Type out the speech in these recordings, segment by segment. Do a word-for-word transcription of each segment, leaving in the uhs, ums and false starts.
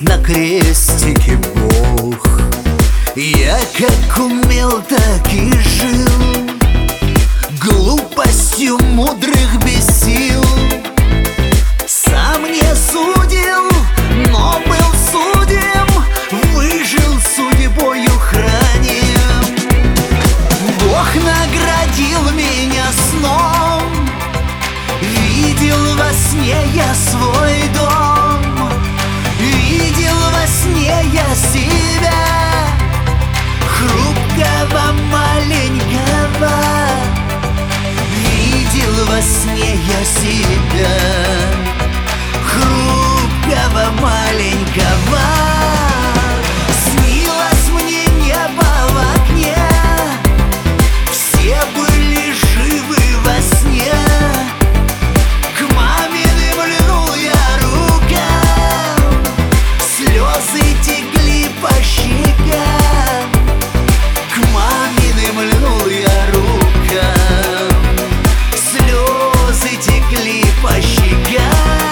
на крестике Бог. Я как умел, так и жил, глупостью мудрых бесил. Сам не судил, но был судим, выжил судьбою храним. Бог наградил меня сном, видел во сне я свой дом, видел во сне я себя, хрупкого маленького. Видел во сне я себя, хрупкого маленького. Снилось мне небо в окне, все были живы во сне. К маминым льнул я рукам, слезы текли по щекам. К маминым льнул я рукам, слезы текли по щекам.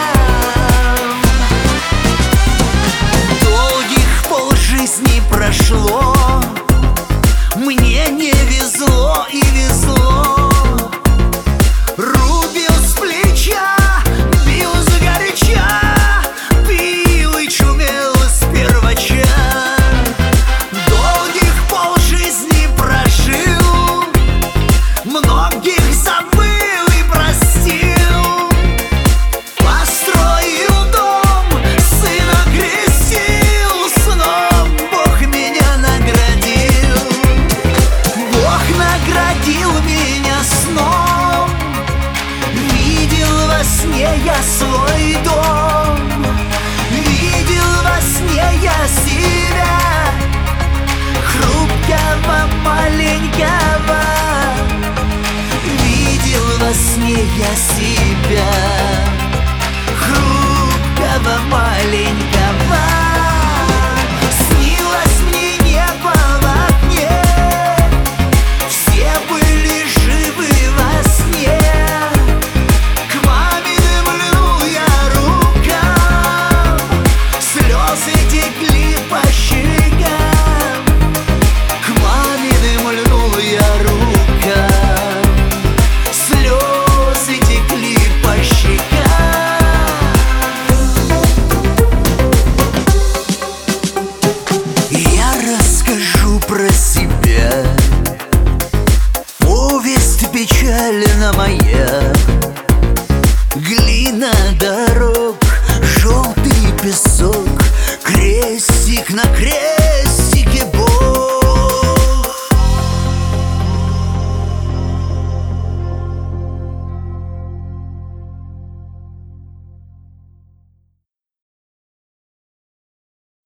Долгих полжизни прошло, мне не везло и везло. Рубил с плеча, бил сгоряча, пил и чумел с первача. Долгих полжизни прожил, многих забыл и простил. Построил дом, сына крестил, сном Бог меня наградил. Бог наградил меня сном, видел во сне я свой дом, видел во сне я себя, хрупкого маленького. Видел во сне я себя, хрупкого маленького. Снилось мне небо в окне, все были живы во сне. К маминым льнул я рукам, слезы текли по щекам. К маминым льнул я рукам, слезы текли по щекам. Я расскажу про себя, повесть печальна моя. Глина да